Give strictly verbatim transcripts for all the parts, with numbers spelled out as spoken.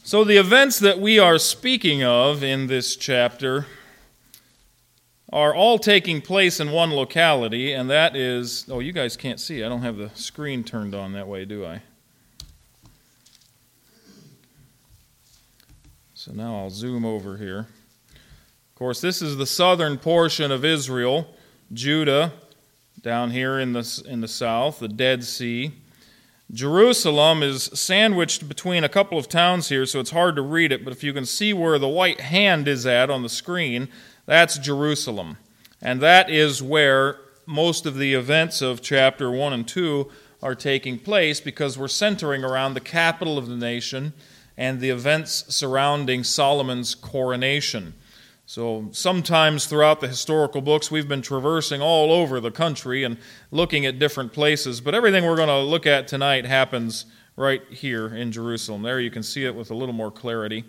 So the events that we are speaking of in this chapter are all taking place in one locality, and that is, oh, you guys can't see. I don't have the screen turned on that way, do I? So now I'll zoom over here. Of course, this is the southern portion of Israel, Judah, down here in the, in the south, the Dead Sea. Jerusalem is sandwiched between a couple of towns here, so it's hard to read it, but if you can see where the white hand is at on the screen, that's Jerusalem. And that is where most of the events of chapter one and two are taking place, because we're centering around the capital of the nation and the events surrounding Solomon's coronation. So sometimes throughout the historical books, we've been traversing all over the country and looking at different places, but everything we're going to look at tonight happens right here in Jerusalem. There you can see it with a little more clarity.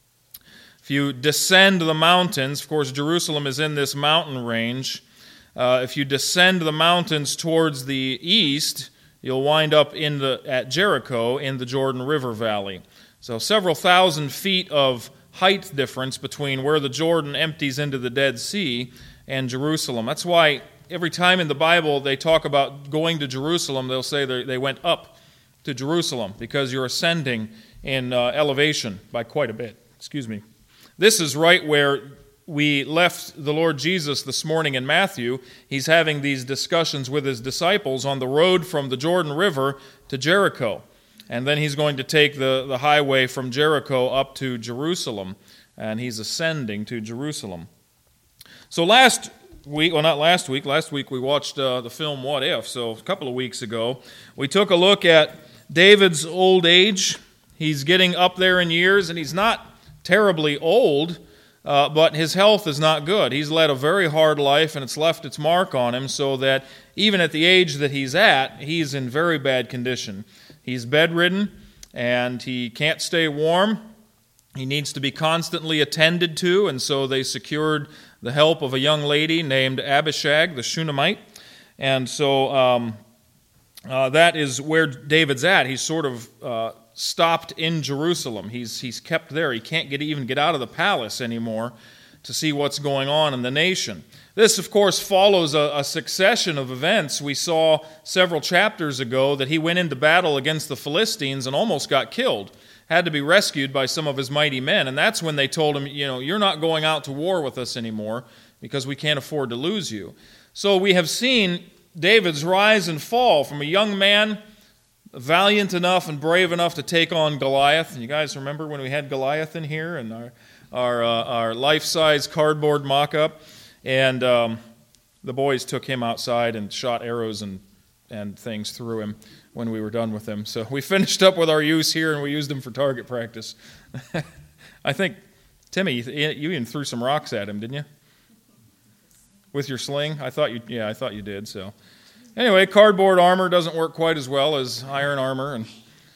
If you descend the mountains, of course Jerusalem is in this mountain range. Uh, if you descend the mountains towards the east, you'll wind up in the at Jericho in the Jordan River Valley. So several thousand feet of height difference between where the Jordan empties into the Dead Sea and Jerusalem. That's why every time in the Bible they talk about going to Jerusalem, they'll say they went up to Jerusalem, because you're ascending in uh, elevation by quite a bit. Excuse me. This is right where we left the Lord Jesus this morning in Matthew. He's having these discussions with his disciples on the road from the Jordan River to Jericho. And then he's going to take the, the highway from Jericho up to Jerusalem, and he's ascending to Jerusalem. So last week, well not last week, last week we watched uh, the film What If, so a couple of weeks ago, we took a look at David's old age. He's getting up there in years, and he's not terribly old, uh, but his health is not good. He's led a very hard life, and it's left its mark on him, so that even at the age that he's at, he's in very bad condition. He's bedridden, and he can't stay warm. He needs to be constantly attended to, and so they secured the help of a young lady named Abishag, the Shunammite. And so um, uh, that is where David's at. He's sort of uh, stopped in Jerusalem. He's he's kept there. He can't get even get out of the palace anymore to see what's going on in the nation. This, of course, follows a, a succession of events. We saw several chapters ago that he went into battle against the Philistines and almost got killed, had to be rescued by some of his mighty men, and that's when they told him, you know, you're not going out to war with us anymore because we can't afford to lose you. So we have seen David's rise and fall from a young man, valiant enough and brave enough to take on Goliath. And you guys remember when we had Goliath in here and our, our, uh, our life-size cardboard mock-up? And um, the boys took him outside and shot arrows and, and things through him when we were done with him. So we finished up with our use here, and we used him for target practice. I think, Timmy, you even threw some rocks at him, didn't you? With your sling? I thought you, yeah, I thought you did. So anyway, cardboard armor doesn't work quite as well as iron armor, and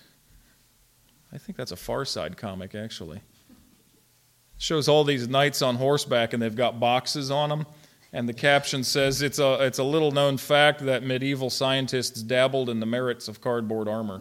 I think that's a Far Side comic, actually. Shows all these knights on horseback, and they've got boxes on them, and the caption says it's a it's a little known fact that medieval scientists dabbled in the merits of cardboard armor.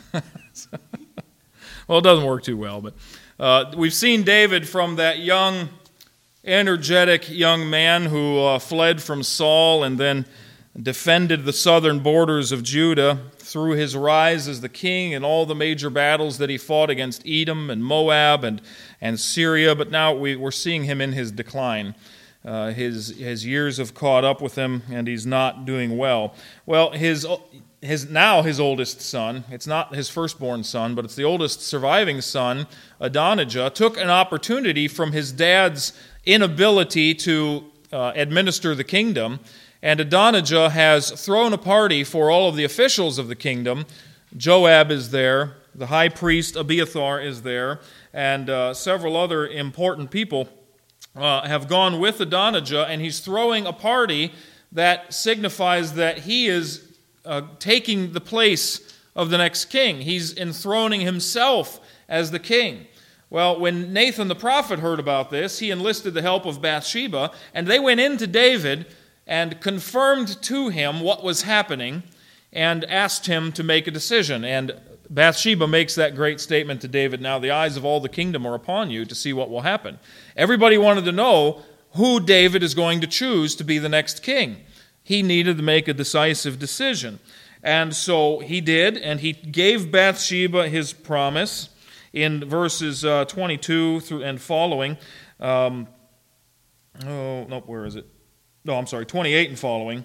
Well, it doesn't work too well, but uh, we've seen David from that young, energetic young man who uh, fled from Saul and then defended the southern borders of Judah through his rise as the king and all the major battles that he fought against Edom and Moab and, and Syria, but now we, we're seeing him in his decline. Uh, his his years have caught up with him, and he's not doing well. Well, his his now his oldest son, it's not his firstborn son, but it's the oldest surviving son, Adonijah, took an opportunity from his dad's inability to uh, administer the kingdom. And Adonijah has thrown a party for all of the officials of the kingdom. Joab is there, the high priest Abiathar is there, and uh, several other important people uh, have gone with Adonijah, and he's throwing a party that signifies that he is uh, taking the place of the next king. He's enthroning himself as the king. Well, when Nathan the prophet heard about this, he enlisted the help of Bathsheba, and they went into David and confirmed to him what was happening and asked him to make a decision. And Bathsheba makes that great statement to David, now the eyes of all the kingdom are upon you to see what will happen. Everybody wanted to know who David is going to choose to be the next king. He needed to make a decisive decision. And so he did, and he gave Bathsheba his promise in verses uh, twenty-two through and following. Um, oh, no, where is it? No, I'm sorry, twenty-eight and following.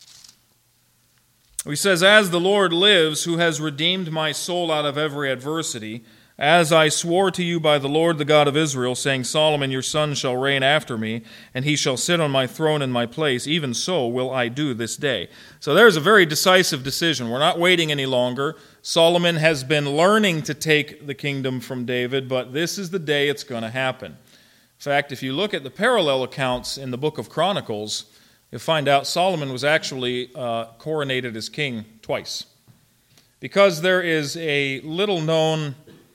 He says, as the Lord lives, who has redeemed my soul out of every adversity, as I swore to you by the Lord, the God of Israel, saying, Solomon your son shall reign after me, and he shall sit on my throne in my place, even so will I do this day. So there's a very decisive decision. We're not waiting any longer. Solomon has been learning to take the kingdom from David, but this is the day it's going to happen. In fact, if you look at the parallel accounts in the book of Chronicles, you'll find out Solomon was actually uh, coronated as king twice. Because there is a little-known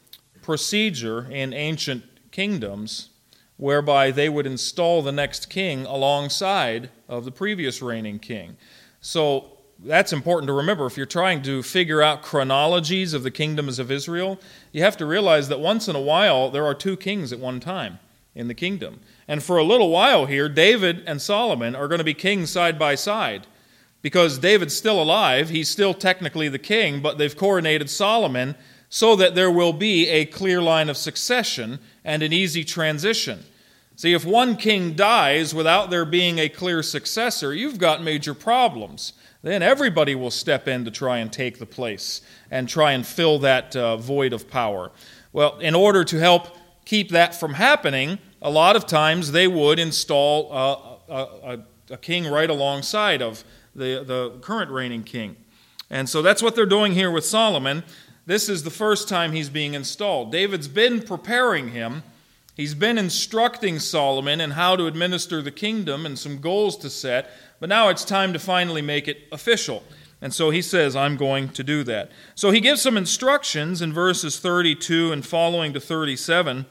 procedure in ancient kingdoms whereby they would install the next king alongside of the previous reigning king. So that's important to remember. If you're trying to figure out chronologies of the kingdoms of Israel, you have to realize that once in a while there are two kings at one time in the kingdom. And for a little while here, David and Solomon are going to be kings side by side. Because David's still alive, he's still technically the king, but they've coronated Solomon so that there will be a clear line of succession and an easy transition. See, if one king dies without there being a clear successor, you've got major problems. Then everybody will step in to try and take the place and try and fill that uh, void of power. Well, in order to help keep that from happening, a lot of times they would install uh, a, a, a king right alongside of the, the current reigning king. And so that's what they're doing here with Solomon. This is the first time he's being installed. David's been preparing him. He's been instructing Solomon in how to administer the kingdom and some goals to set, but now it's time to finally make it official. And so he says, I'm going to do that. So he gives some instructions in verses thirty-two and following to thirty-seven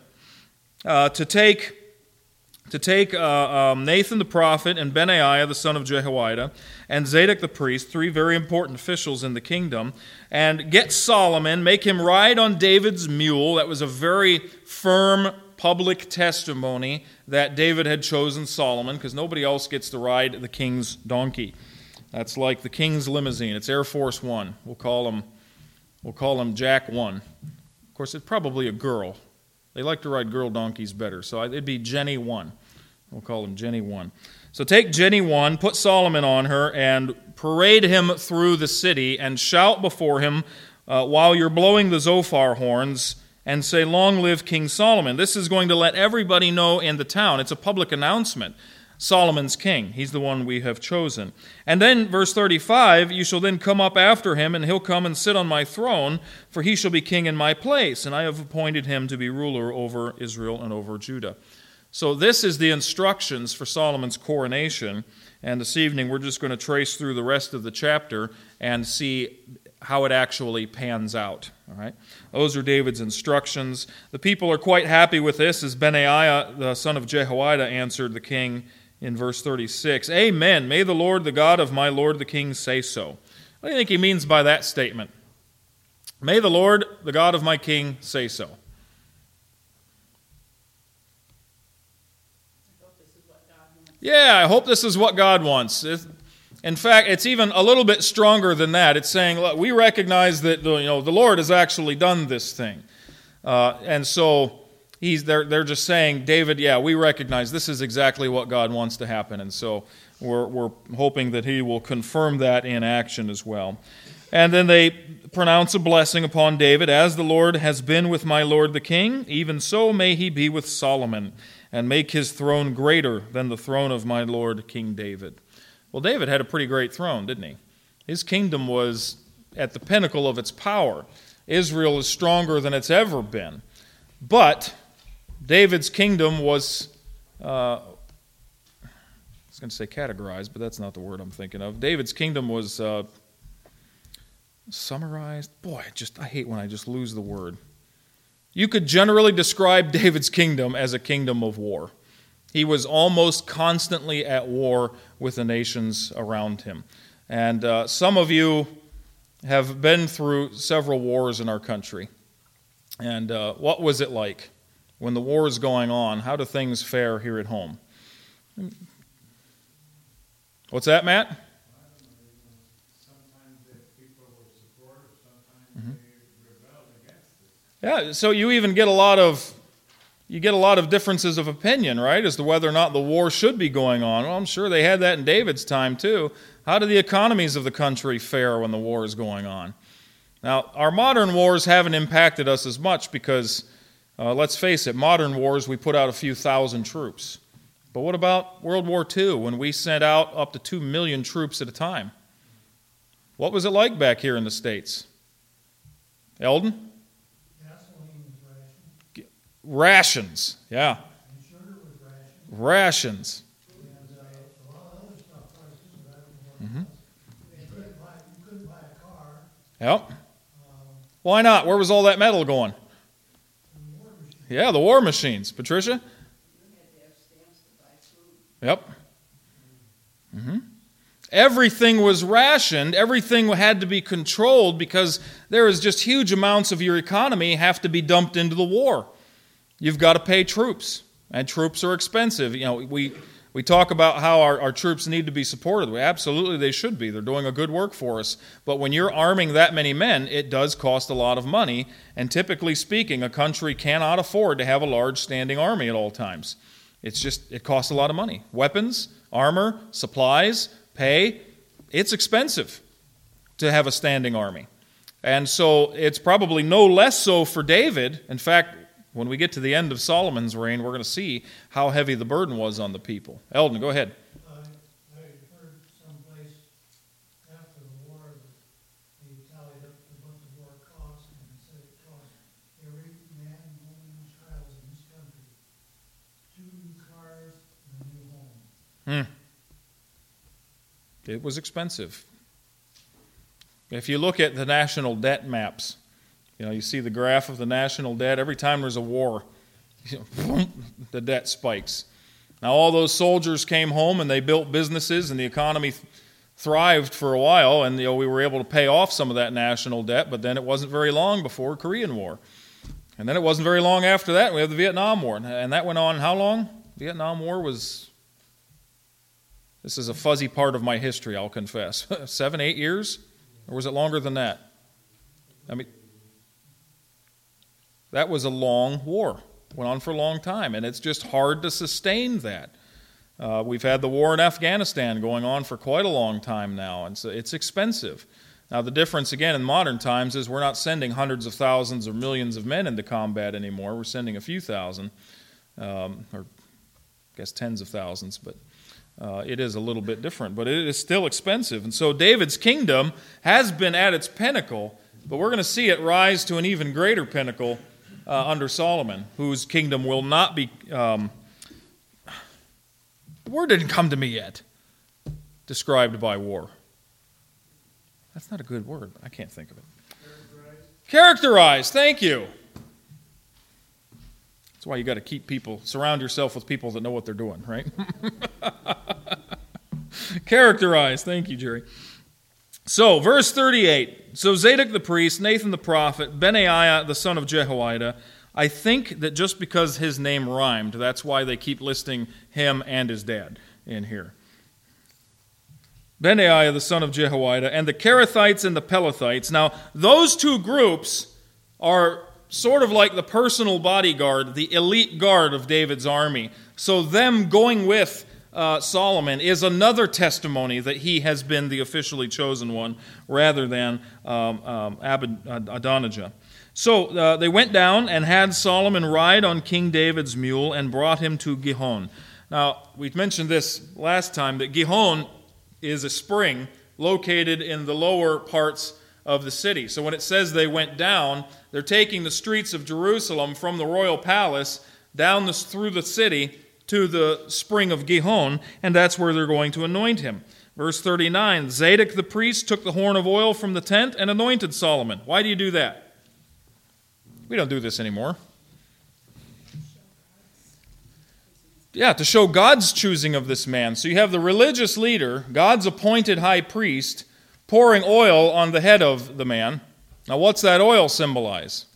uh, to take, to take uh, um, Nathan the prophet and Benaiah the son of Jehoiada and Zadok the priest, three very important officials in the kingdom, and get Solomon, make him ride on David's mule. That was a very firm public testimony that David had chosen Solomon, because nobody else gets to ride the king's donkey. That's like the king's limousine. It's Air Force One. We'll call him, we'll call him Jack One. Of course, it's probably a girl. They like to ride girl donkeys better, so it'd be Jenny One. We'll call him Jenny One. So take Jenny One, put Solomon on her, and parade him through the city, and shout before him uh, while you're blowing the Zophar horns, and say, long live King Solomon. This is going to let everybody know in the town. It's a public announcement. Solomon's king. He's the one we have chosen. And then, verse thirty-five, you shall then come up after him, and he'll come and sit on my throne, for he shall be king in my place, and I have appointed him to be ruler over Israel and over Judah. So this is the instructions for Solomon's coronation, and this evening we're just going to trace through the rest of the chapter and see how it actually pans out. All right, those are David's instructions. The people are quite happy with this, as Benaiah, the son of Jehoiada, answered the king in verse thirty-six, Amen, may the Lord, the God of my Lord the king, say so. What do you think he means by that statement? May the Lord, the God of my king, say so. Yeah, I hope this is what God wants. In fact, it's even a little bit stronger than that. It's saying, look, we recognize that the, you know, the Lord has actually done this thing. Uh, and so he's they're, they're just saying, David, yeah, we recognize this is exactly what God wants to happen. And so we're, we're hoping that he will confirm that in action as well. And then they pronounce a blessing upon David. As the Lord has been with my Lord the king, even so may he be with Solomon, and make his throne greater than the throne of my Lord King David. Well, David had a pretty great throne, didn't he? His kingdom was at the pinnacle of its power. Israel is stronger than it's ever been. But David's kingdom was, uh, I was going to say categorized, but that's not the word I'm thinking of. David's kingdom was uh, summarized. Boy, I just I hate when I just lose the word. You could generally describe David's kingdom as a kingdom of war. He was almost constantly at war with the nations around him. And uh, some of you, have been through several wars in our country. And uh, what was it like when the war is going on? How do things fare here at home? What's that, Matt? Sometimes people will support it, sometimes Mhm. they rebel against it. Yeah, so you even get a lot of you get a lot of differences of opinion, right, as to whether or not the war should be going on. Well, I'm sure they had that in David's time too. How do the economies of the country fare when the war is going on? Now, our modern wars haven't impacted us as much because, uh, let's face it, modern wars we put out a few thousand troops. But what about World War Two, when we sent out up to two million troops at a time? What was it like back here in the States? Eldon? Gasoline was rationed, Rations, yeah. and sugar was rationed, Rations. and uh, a lot of other stuff prices were rationed. Mhm. You couldn't buy, you couldn't buy a car, Yep. um, Why not? Where was all that metal going? and the war machine. Yeah, the war machines. Patricia? Yep. hmm Everything was rationed. Everything had to be controlled because there is just huge amounts of your economy have to be dumped into the war. You've got to pay troops, and troops are expensive. You know, we we talk about how our, our troops need to be supported. We, absolutely, they should be. They're doing a good work for us. But when you're arming that many men, it does cost a lot of money. And typically speaking, a country cannot afford to have a large standing army at all times. It's just, it costs a lot of money. Weapons, armor, supplies, pay. It's expensive to have a standing army. And so it's probably no less so for David. In fact, when we get to the end of Solomon's reign, we're going to see how heavy the burden was on the people. Eldon, go ahead. I, I heard someplace after the war that they tallied up what the war cost, and it said it cost every man, woman, and child in this country two new cars and a new home. Hmm. It was expensive. If you look at the national debt maps, you know, you see the graph of the national debt. Every time there's a war, the debt spikes. Now, all those soldiers came home and they built businesses, and the economy th- thrived for a while, and you know, we were able to pay off some of that national debt, but then it wasn't very long before Korean War. And then it wasn't very long after that, we have the Vietnam War. And that went on how long? The Vietnam War was, this is a fuzzy part of my history, I'll confess. Seven, eight years? Or was it longer than that? I mean, that was a long war. Went on for a long time, and it's just hard to sustain that. Uh, we've had the war in Afghanistan going on for quite a long time now, and so it's expensive. Now, the difference, again, in modern times is we're not sending hundreds of thousands or millions of men into combat anymore. We're sending a few thousand, um, or I guess tens of thousands, but uh, it is a little bit different. But it is still expensive. And so David's kingdom has been at its pinnacle, but we're going to see it rise to an even greater pinnacle uh, under Solomon, whose kingdom will not be... Um, the word didn't come to me yet. Described by war. That's not a good word. I can't think of it. Characterized. Characterized. Thank you. That's why you got to keep people, surround yourself with people that know what they're doing, right? Characterized. Thank you, Jerry. So, verse thirty-eight. So Zadok the priest, Nathan the prophet, Benaiah the son of Jehoiada. I think that just because his name rhymed, that's why they keep listing him and his dad in here. Benaiah the son of Jehoiada, and the Kerethites and the Pelethites. Now, those two groups are sort of like the personal bodyguard, the elite guard of David's army. So them going with uh, Solomon is another testimony that he has been the officially chosen one rather than um, um, Abad- Adonijah. So uh, they went down and had Solomon ride on King David's mule and brought him to Gihon. Now, we mentioned this last time, that Gihon is a spring located in the lower parts of the city. So when it says they went down, they're taking the streets of Jerusalem from the royal palace down this, through the city to the spring of Gihon, and that's where they're going to anoint him. Verse thirty-nine, Zadok the priest took the horn of oil from the tent and anointed Solomon. Why do you do that? We don't do this anymore. Yeah, to show God's choosing of this man. So you have the religious leader, God's appointed high priest, pouring oil on the head of the man. Now, what's that oil symbolize?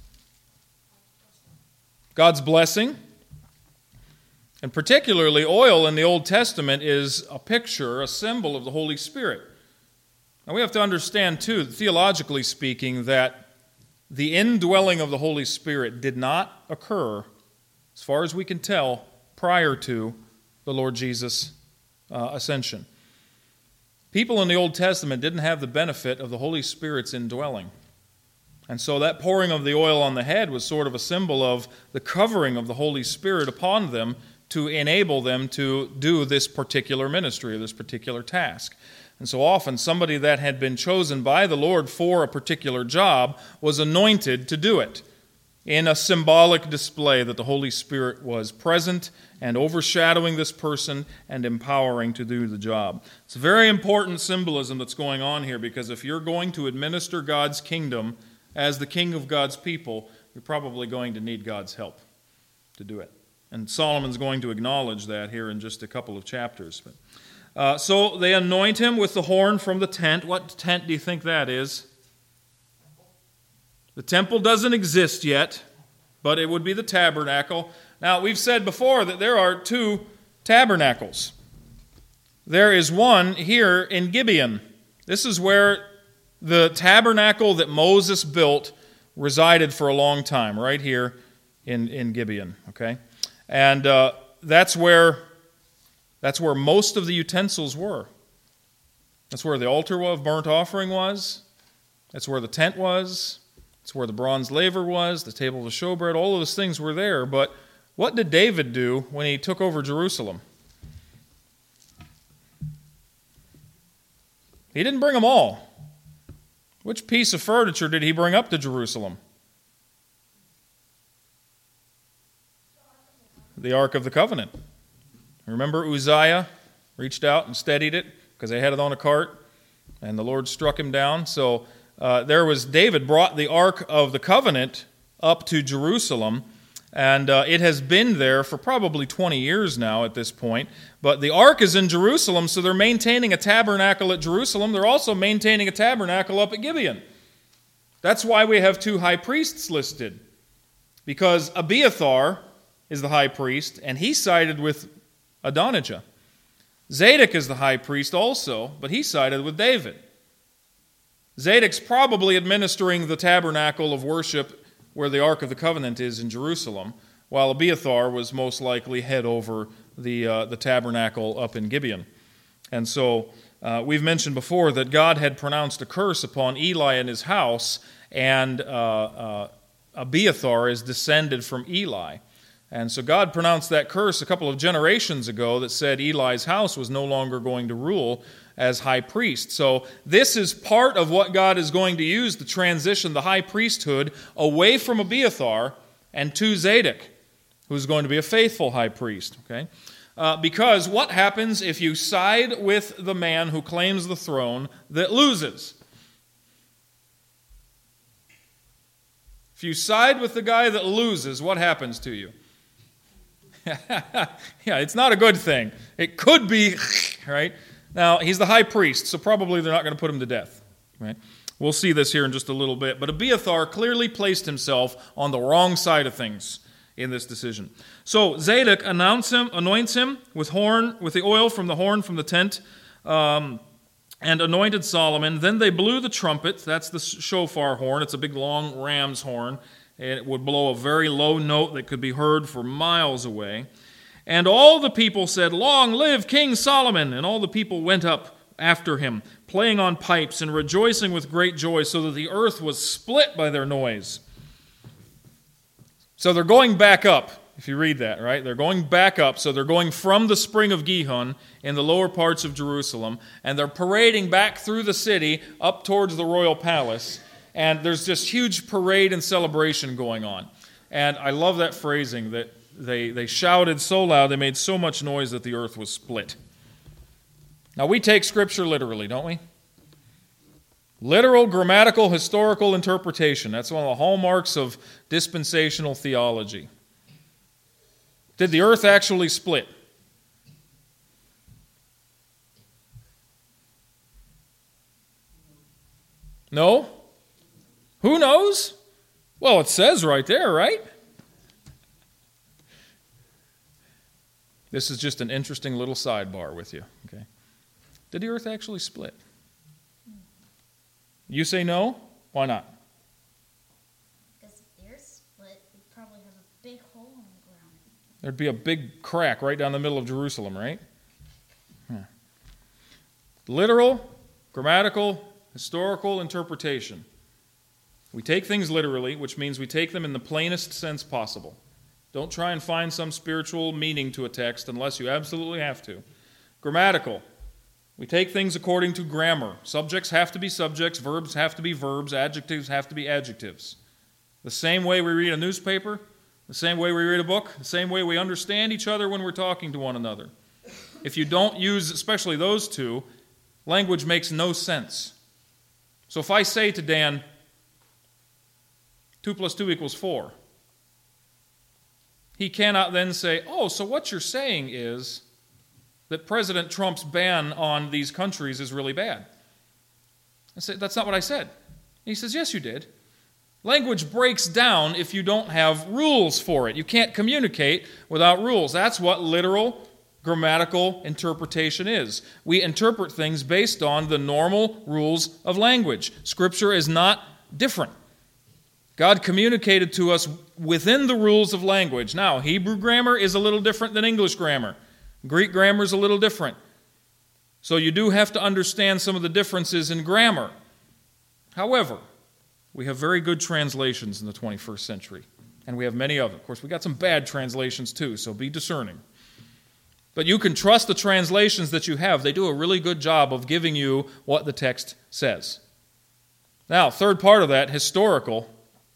God's blessing. And particularly, oil in the Old Testament is a picture, a symbol of the Holy Spirit. Now, we have to understand, too, theologically speaking, that the indwelling of the Holy Spirit did not occur, as far as we can tell, prior to the Lord Jesus' uh, ascension. People in the Old Testament didn't have the benefit of the Holy Spirit's indwelling. And so that pouring of the oil on the head was sort of a symbol of the covering of the Holy Spirit upon them to enable them to do this particular ministry or this particular task. And so often somebody that had been chosen by the Lord for a particular job was anointed to do it in a symbolic display that the Holy Spirit was present and overshadowing this person and empowering to do the job. It's a very important symbolism that's going on here, because if you're going to administer God's kingdom as the king of God's people, you're probably going to need God's help to do it. And Solomon's going to acknowledge that here in just a couple of chapters. But, uh, so they anoint him with the horn from the tent. What tent do you think that is? The temple doesn't exist yet, but it would be the tabernacle. Now, we've said before that there are two tabernacles. There is one here in Gibeon. This is where the tabernacle that Moses built resided for a long time, right here in, in Gibeon. Okay, and uh, that's where that's where most of the utensils were. That's where the altar of burnt offering was. That's where the tent was. That's where the bronze laver was. The table of the showbread. All of those things were there. But what did David do when he took over Jerusalem? He didn't bring them all. Which piece of furniture did he bring up to Jerusalem? The Ark of the Covenant. Remember Uzziah reached out and steadied it because they had it on a cart and the Lord struck him down. So uh, there was David brought the Ark of the Covenant up to Jerusalem, and uh, it has been there for probably twenty years now at this point. But the Ark is in Jerusalem, so they're maintaining a tabernacle at Jerusalem. They're also maintaining a tabernacle up at Gibeon. That's why we have two high priests listed, because Abiathar is the high priest, and he sided with Adonijah. Zadok is the high priest also, but he sided with David. Zadok's probably administering the tabernacle of worship where the Ark of the Covenant is in Jerusalem, while Abiathar was most likely head over the, uh, the tabernacle up in Gibeon. And so uh, we've mentioned before that God had pronounced a curse upon Eli and his house, and uh, uh, Abiathar is descended from Eli. And so God pronounced that curse a couple of generations ago that said Eli's house was no longer going to rule as high priest. So this is part of what God is going to use to transition the high priesthood away from Abiathar and to Zadok, who's going to be a faithful high priest. Okay, uh, because what happens if you side with the man who claims the throne that loses? If you side with the guy that loses, what happens to you? Yeah, it's not a good thing. It could be, right? Now, he's the high priest, so probably they're not going to put him to death, right? We'll see this here in just a little bit. But Abiathar clearly placed himself on the wrong side of things in this decision. So Zadok anoints him, anoints him with horn, with the oil from the horn from the tent, um, and anointed Solomon. Then they blew the trumpet. That's the shofar horn. It's a big, long ram's horn. It would blow a very low note that could be heard for miles away. And all the people said, "Long live King Solomon!" And all the people went up after him, playing on pipes and rejoicing with great joy, so that the earth was split by their noise. So they're going back up, if you read that, right? They're going back up. So they're going from the spring of Gihon in the lower parts of Jerusalem, and they're parading back through the city up towards the royal palace. And there's this huge parade and celebration going on. And I love that phrasing, that they, they shouted so loud, they made so much noise that the earth was split. Now, we take Scripture literally, don't we? Literal, grammatical, historical interpretation. That's one of the hallmarks of dispensational theology. Did the earth actually split? No? Who knows? Well, it says right there, right? This is just an interesting little sidebar with you. Okay. Did the earth actually split? You say no? Why not? Because if the earth split, we'd probably have a big hole in the ground. There'd be a big crack right down the middle of Jerusalem, right? Huh. Literal, grammatical, historical interpretation. We take things literally, which means we take them in the plainest sense possible. Don't try and find some spiritual meaning to a text unless you absolutely have to. Grammatical. We take things according to grammar. Subjects have to be subjects, verbs have to be verbs, adjectives have to be adjectives. The same way we read a newspaper, the same way we read a book, the same way we understand each other when we're talking to one another. If you don't use especially those two, language makes no sense. So if I say to Dan, two plus two equals four, he cannot then say, oh, so what you're saying is that President Trump's ban on these countries is really bad. I say, that's not what I said. And he says, yes, you did. Language breaks down if you don't have rules for it. You can't communicate without rules. That's what literal grammatical interpretation is. We interpret things based on the normal rules of language. Scripture is not different. God communicated to us within the rules of language. Now, Hebrew grammar is a little different than English grammar. Greek grammar is a little different. So you do have to understand some of the differences in grammar. However, we have very good translations in the twenty-first century, and we have many of them. Of course, we got some bad translations too, so be discerning. But you can trust the translations that you have. They do a really good job of giving you what the text says. Now, third part of that, historical,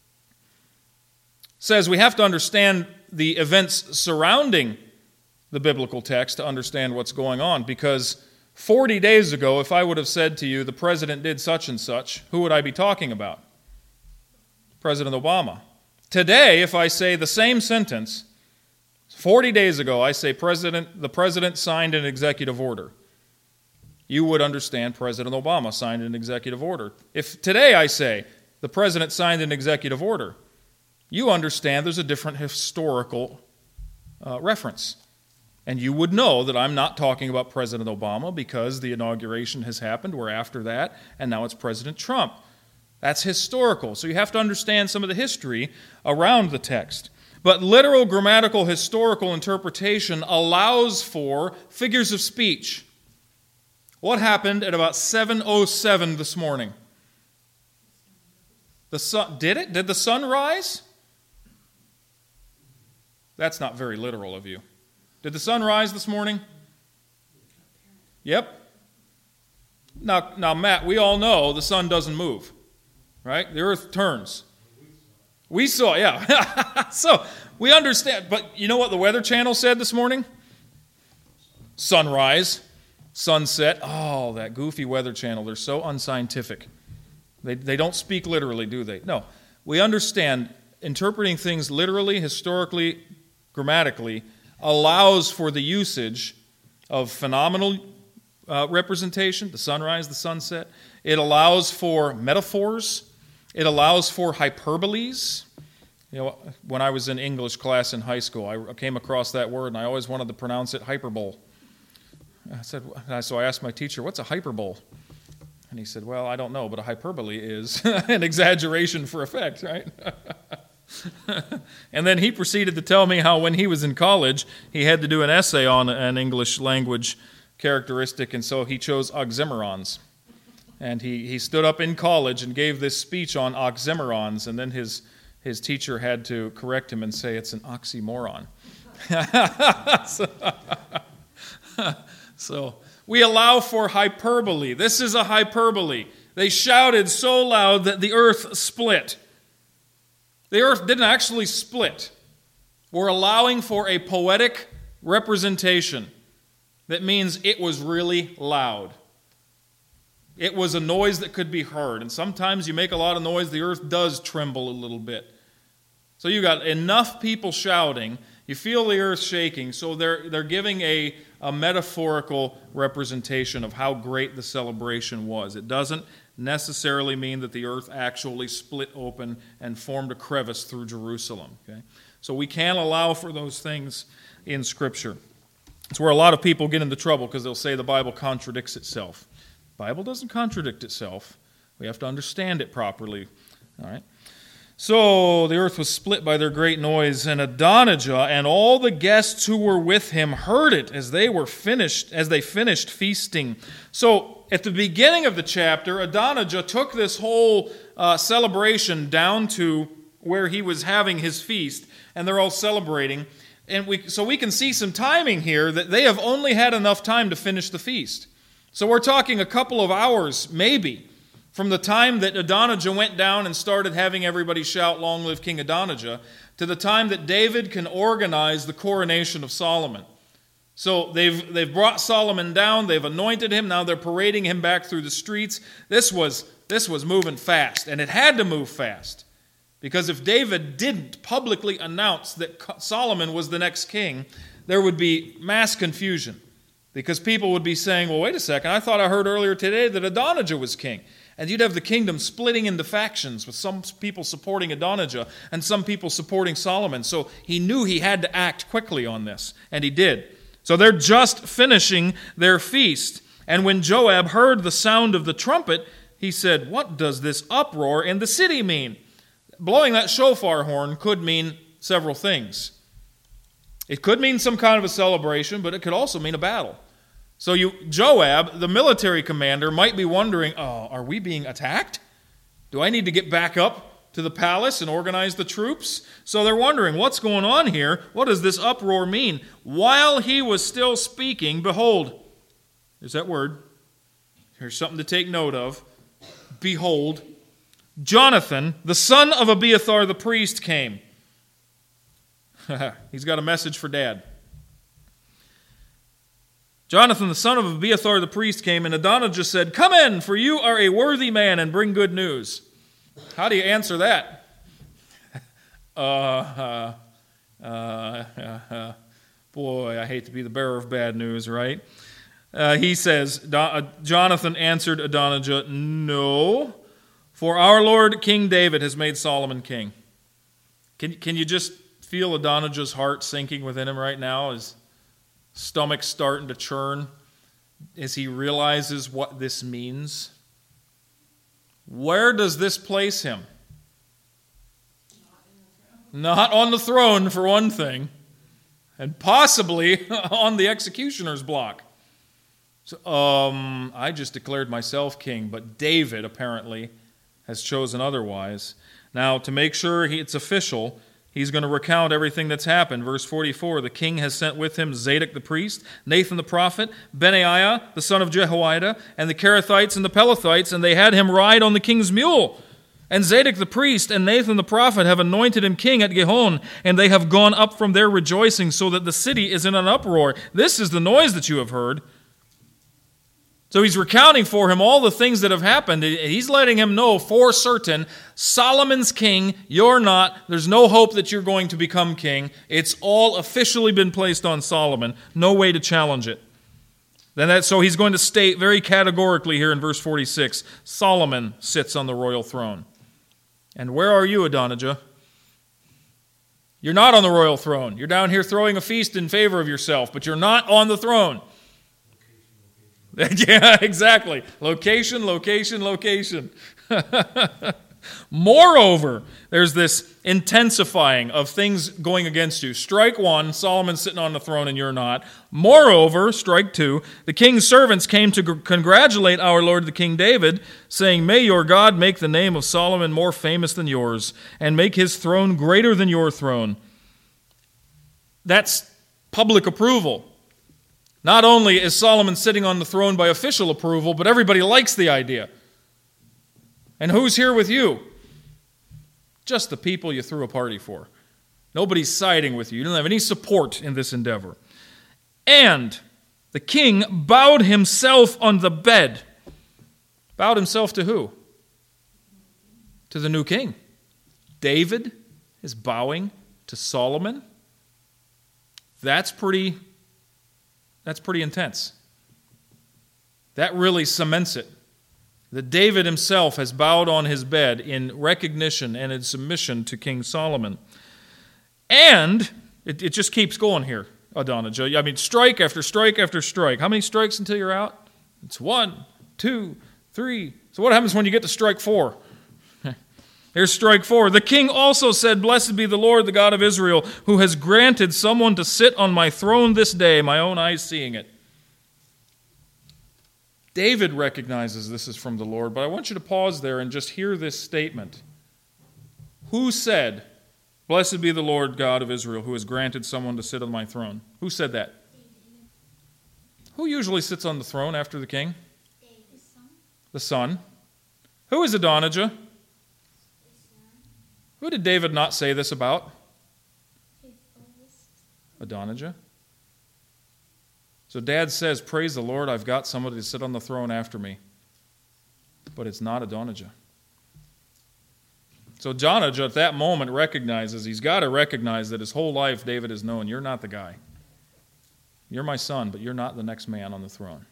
says we have to understand the events surrounding the biblical text to understand what's going on, because forty days ago, if I would have said to you, the president did such and such, who would I be talking about? President Obama. Today, if I say the same sentence, forty days ago, I say president, the president signed an executive order. You would understand President Obama signed an executive order. If today I say the president signed an executive order, you understand there's a different historical uh, reference. And you would know that I'm not talking about President Obama because the inauguration has happened. We're after that, and now it's President Trump. That's historical. So you have to understand some of the history around the text. But literal, grammatical, historical interpretation allows for figures of speech. What happened at about seven oh seven this morning? The sun, did it? Did the sun rise? That's not very literal of you. Did the sun rise this morning? Yep. Now, now, Matt, we all know the sun doesn't move, right? The earth turns. We saw, yeah. So we understand. But you know what the Weather Channel said this morning? Sunrise, sunset. Oh, that goofy Weather Channel. They're so unscientific. They, they don't speak literally, do they? No. We understand interpreting things literally, historically, grammatically allows for the usage of phenomenal uh, representation, the sunrise, the sunset. It allows for metaphors. It allows for hyperboles. You know, when I was in English class in high school, I came across that word, and I always wanted to pronounce it hyperbole. I said, so I asked my teacher, "What's a hyperbole?" And he said, "Well, I don't know, but a hyperbole is an exaggeration for effect, right?" And then he proceeded to tell me how when he was in college, he had to do an essay on an English language characteristic, and so he chose oxymorons. And he, he stood up in college and gave this speech on oxymorons, and then his, his teacher had to correct him and say it's an oxymoron. so, so we allow for hyperbole. This is a hyperbole. They shouted so loud that the earth split. The earth didn't actually split. We're allowing for a poetic representation that means it was really loud. It was a noise that could be heard. And sometimes you make a lot of noise, the earth does tremble a little bit. So you got enough people shouting, you feel the earth shaking, so they're, they're giving a, a metaphorical representation of how great the celebration was. It doesn't necessarily mean that the earth actually split open and formed a crevice through Jerusalem. Okay? So we can't allow for those things in Scripture. It's where a lot of people get into trouble because they'll say the Bible contradicts itself. The Bible doesn't contradict itself. We have to understand it properly. All right. So the earth was split by their great noise, and Adonijah and all the guests who were with him heard it as they were finished, as they finished feasting. So at the beginning of the chapter, Adonijah took this whole uh, celebration down to where he was having his feast, and they're all celebrating. And we, so we can see some timing here that they have only had enough time to finish the feast. So we're talking a couple of hours, maybe, from the time that Adonijah went down and started having everybody shout, "Long live King Adonijah," to the time that David can organize the coronation of Solomon. So they've, they've brought Solomon down, they've anointed him, now they're parading him back through the streets. This was, this was moving fast, and it had to move fast. Because if David didn't publicly announce that Solomon was the next king, there would be mass confusion. Because people would be saying, well, wait a second, I thought I heard earlier today that Adonijah was king. And you'd have the kingdom splitting into factions with some people supporting Adonijah and some people supporting Solomon. So he knew he had to act quickly on this, and he did. So they're just finishing their feast. And when Joab heard the sound of the trumpet, he said, "What does this uproar in the city mean?" Blowing that shofar horn could mean several things. It could mean some kind of a celebration, but it could also mean a battle. So you, Joab, the military commander, might be wondering, oh, are we being attacked? Do I need to get back up to the palace and organize the troops? So they're wondering, what's going on here? What does this uproar mean? While he was still speaking, behold, there's that word. Here's something to take note of. Behold, Jonathan, the son of Abiathar the priest, came. He's got a message for Dad. Jonathan, the son of Abiathar the priest, came, and Adonijah said, "Come in, for you are a worthy man, and bring good news." How do you answer that? uh, uh, uh, uh, uh, boy, I hate to be the bearer of bad news, right? Uh, he says, Jonathan answered Adonijah, "No, for our Lord King David has made Solomon king." Can, can you just feel Adonijah's heart sinking within him right now? His stomach starting to churn as he realizes what this means. Where does this place him? Not on the throne, for one thing, and possibly on the executioner's block. So, um, I just declared myself king, but David apparently has chosen otherwise. Now, to make sure he, it's official, he's going to recount everything that's happened. Verse forty-four, the king has sent with him Zadok the priest, Nathan the prophet, Benaiah the son of Jehoiada, and the Kerethites and the Pelethites, and they had him ride on the king's mule. And Zadok the priest and Nathan the prophet have anointed him king at Gihon, and they have gone up from there rejoicing, so that the city is in an uproar. This is the noise that you have heard. So he's recounting for him all the things that have happened. He's letting him know for certain, Solomon's king, you're not. There's no hope that you're going to become king. It's all officially been placed on Solomon. No way to challenge it. Then that, so he's going to state very categorically here in verse forty-six, Solomon sits on the royal throne. And where are you, Adonijah? You're not on the royal throne. You're down here throwing a feast in favor of yourself, but you're not on the throne. Yeah, exactly. Location, location, location. Moreover, there's this intensifying of things going against you. Strike one, Solomon's sitting on the throne and you're not. Moreover, strike two, the king's servants came to congratulate our Lord the King David, saying, "May your God make the name of Solomon more famous than yours, and make his throne greater than your throne." That's public approval. Not only is Solomon sitting on the throne by official approval, but everybody likes the idea. And who's here with you? Just the people you threw a party for. Nobody's siding with you. You don't have any support in this endeavor. And the king bowed himself on the bed. Bowed himself to who? To the new king. David is bowing to Solomon. That's pretty... That's pretty intense. That really cements it. that David himself has bowed on his bed in recognition and in submission to King Solomon. And it, it just keeps going here, Adonijah. I mean, strike after strike after strike. How many strikes until you're out? It's one, two, three. So what happens when you get to strike four? Here's strike four. The king also said, "Blessed be the Lord, the God of Israel, who has granted someone to sit on my throne this day, my own eyes seeing it." David recognizes this is from the Lord, but I want you to pause there and just hear this statement. Who said, "Blessed be the Lord God of Israel, who has granted someone to sit on my throne"? Who said that? David. Who usually sits on the throne after the king? David's son. The son. Who is Adonijah? His son. Who did David not say this about? His oldest. Adonijah. So Dad says, "Praise the Lord, I've got somebody to sit on the throne after me." But it's not Adonijah. So Adonijah at that moment recognizes, he's got to recognize that his whole life David has known, you're not the guy. You're my son, but you're not the next man on the throne.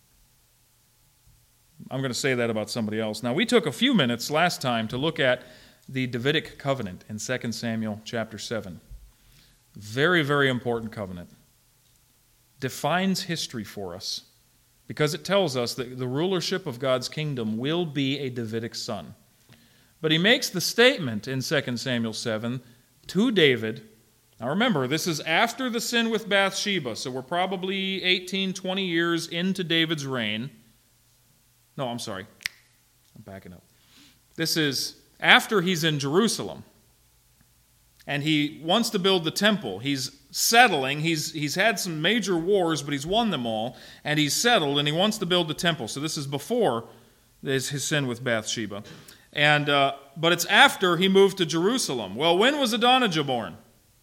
I'm going to say that about somebody else. Now, we took a few minutes last time to look at the Davidic covenant in Second Samuel chapter seven. Very, very important covenant. Defines history for us because it tells us that the rulership of God's kingdom will be a Davidic son. But he makes the statement in Second Samuel seven to David. Now remember, this is after the sin with Bathsheba, so we're probably eighteen, twenty years into David's reign. No, I'm sorry. I'm backing up. This is after he's in Jerusalem. And he wants to build the temple. He's settling. He's, he's had some major wars, but he's won them all. And he's settled, and he wants to build the temple. So this is before his, his sin with Bathsheba. And uh, but it's after he moved to Jerusalem. Well, when was Adonijah born?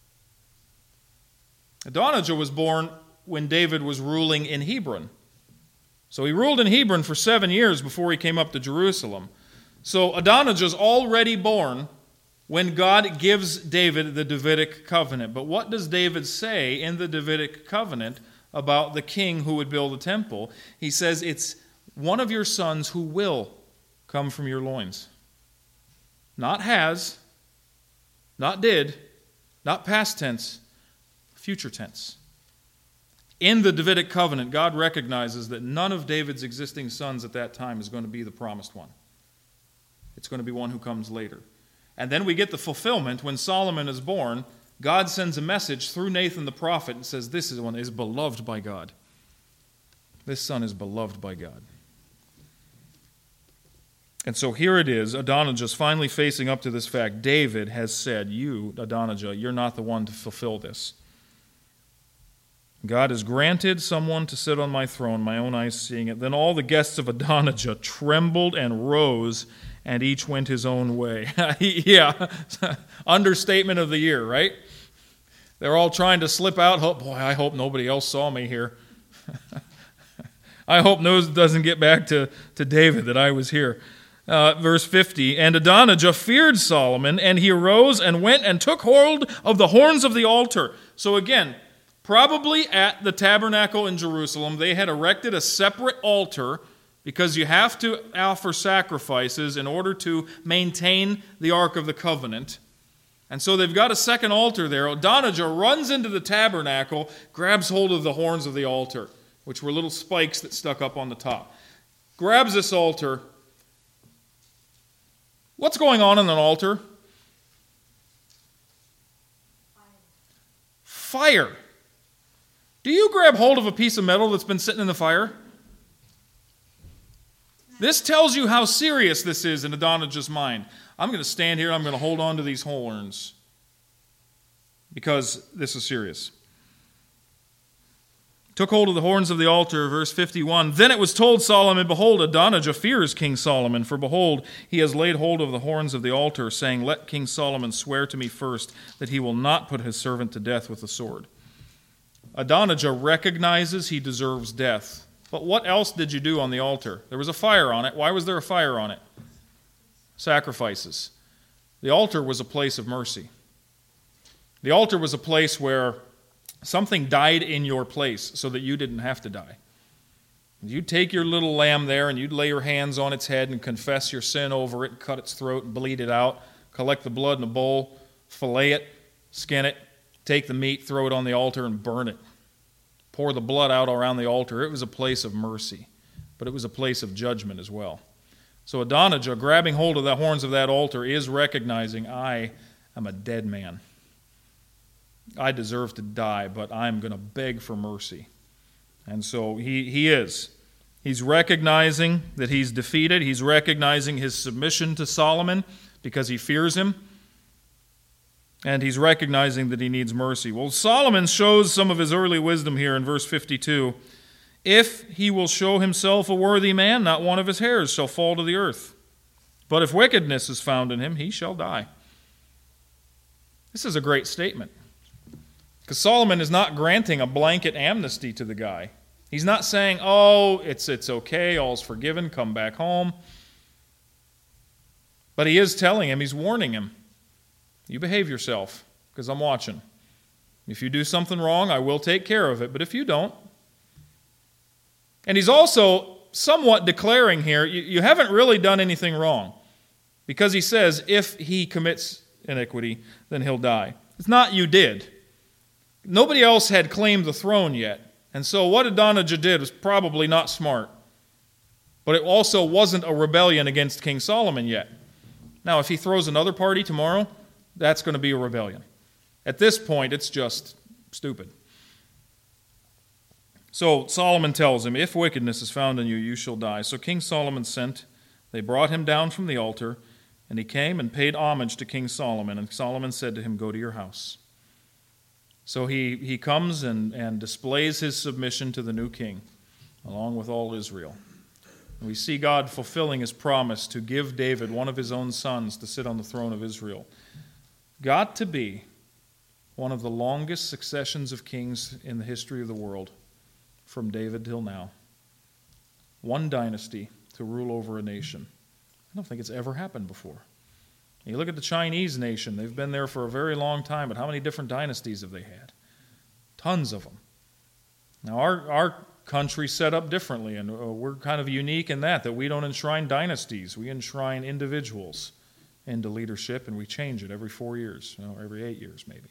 Adonijah was born when David was ruling in Hebron. So he ruled in Hebron for seven years before he came up to Jerusalem. So Adonijah's already born when God gives David the Davidic covenant. But what does David say in the Davidic covenant about the king who would build the temple? He says, it's one of your sons who will come from your loins. Not has, not did, not past tense, future tense. In the Davidic covenant, God recognizes that none of David's existing sons at that time is going to be the promised one. It's going to be one who comes later. And then we get the fulfillment when Solomon is born. God sends a message through Nathan the prophet and says, this one is beloved by God. This son is beloved by God. And so here it is, Adonijah's finally facing up to this fact. David has said, you, Adonijah, you're not the one to fulfill this. God has granted someone to sit on my throne, my own eyes seeing it. Then all the guests of Adonijah trembled and rose, and each went his own way. Yeah, understatement of the year, right? They're all trying to slip out. Oh, boy, I hope nobody else saw me here. I hope news doesn't get back to, to David that I was here. Uh, verse fifty, and Adonijah feared Solomon, and he arose and went and took hold of the horns of the altar. So again, probably at the tabernacle in Jerusalem, they had erected a separate altar because you have to offer sacrifices in order to maintain the Ark of the Covenant. And so they've got a second altar there. Adonijah runs into the tabernacle, grabs hold of the horns of the altar, which were little spikes that stuck up on the top. Grabs this altar. What's going on in an altar? Fire. Fire. Do you grab hold of a piece of metal that's been sitting in the fire? This tells you how serious this is in Adonijah's mind. I'm going to stand here and I'm going to hold on to these horns because this is serious. Took hold of the horns of the altar, verse fifty-one. Then it was told Solomon, behold, Adonijah fears King Solomon, for behold, he has laid hold of the horns of the altar, saying, let King Solomon swear to me first that he will not put his servant to death with the sword. Adonijah recognizes he deserves death. But what else did you do on the altar? There was a fire on it. Why was there a fire on it? Sacrifices. The altar was a place of mercy. The altar was a place where something died in your place so that you didn't have to die. You'd take your little lamb there and you'd lay your hands on its head and confess your sin over it and cut its throat and bleed it out, collect the blood in a bowl, fillet it, skin it, take the meat, throw it on the altar and burn it. Pour the blood out around the altar. It was a place of mercy, but it was a place of judgment as well. So Adonijah, grabbing hold of the horns of that altar, is recognizing, I am a dead man. I deserve to die, but I'm going to beg for mercy. And so he, he is. He's recognizing that he's defeated. He's recognizing his submission to Solomon because he fears him. And he's recognizing that he needs mercy. Well, Solomon shows some of his early wisdom here in verse fifty-two. If he will show himself a worthy man, not one of his hairs shall fall to the earth. But if wickedness is found in him, he shall die. This is a great statement. Because Solomon is not granting a blanket amnesty to the guy. He's not saying, oh, it's, it's okay, all's forgiven, come back home. But he is telling him, he's warning him, you behave yourself, because I'm watching. If you do something wrong, I will take care of it, but if you don't. And he's also somewhat declaring here, you, you haven't really done anything wrong. Because he says, if he commits iniquity, then he'll die. It's not you did. Nobody else had claimed the throne yet. And so what Adonijah did was probably not smart. But it also wasn't a rebellion against King Solomon yet. Now, if he throws another party tomorrow, that's going to be a rebellion. At this point, it's just stupid. So Solomon tells him, if wickedness is found in you, you shall die. So King Solomon sent, they brought him down from the altar, and he came and paid homage to King Solomon. And Solomon said to him, go to your house. So he, he comes and, and displays his submission to the new king, along with all Israel. And we see God fulfilling his promise to give David, one of his own sons, to sit on the throne of Israel. Got to be one of the longest successions of kings in the history of the world, from David till now. One dynasty to rule over a nation. I don't think it's ever happened before. You look at the Chinese nation, they've been there for a very long time, but how many different dynasties have they had? Tons of them. Now, our, our country's set up differently, and we're kind of unique in that, that we don't enshrine dynasties. We enshrine individuals into leadership, and we change it every four years, you know, every eight years maybe.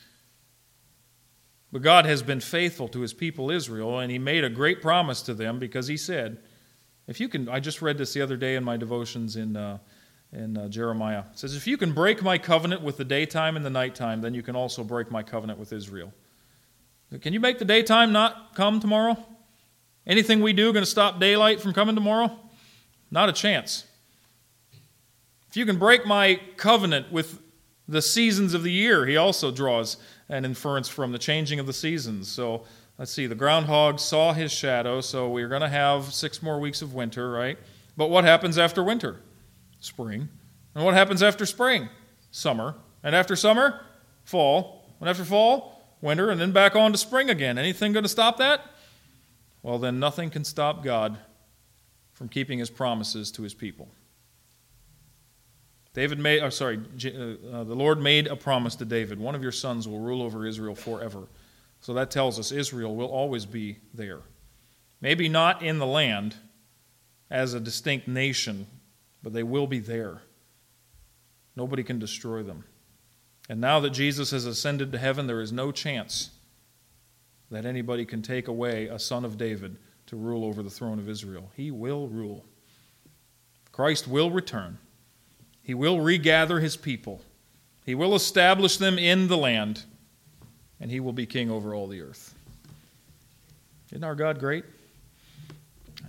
But God has been faithful to his people Israel, and he made a great promise to them because he said, if you can, I just read this the other day in my devotions in uh, in uh, Jeremiah. It says, if you can break my covenant with the daytime and the nighttime, then you can also break my covenant with Israel. Can you make the daytime not come tomorrow? Anything we do going to stop daylight from coming tomorrow? Not a chance. If you can break my covenant with the seasons of the year, he also draws an inference from the changing of the seasons. So let's see, the groundhog saw his shadow, so we're going to have six more weeks of winter, right? But what happens after winter? Spring. And what happens after spring? Summer. And after summer? Fall. And after fall? Winter. And then back on to spring again. Anything going to stop that? Well, then nothing can stop God from keeping his promises to his people. David made, oh, sorry, uh, the Lord made a promise to David. One of your sons will rule over Israel forever. So that tells us Israel will always be there. Maybe not in the land as a distinct nation, but they will be there. Nobody can destroy them. And now that Jesus has ascended to heaven, there is no chance that anybody can take away a son of David to rule over the throne of Israel. He will rule. Christ will return. He will regather his people. He will establish them in the land, and he will be king over all the earth. Isn't our God great?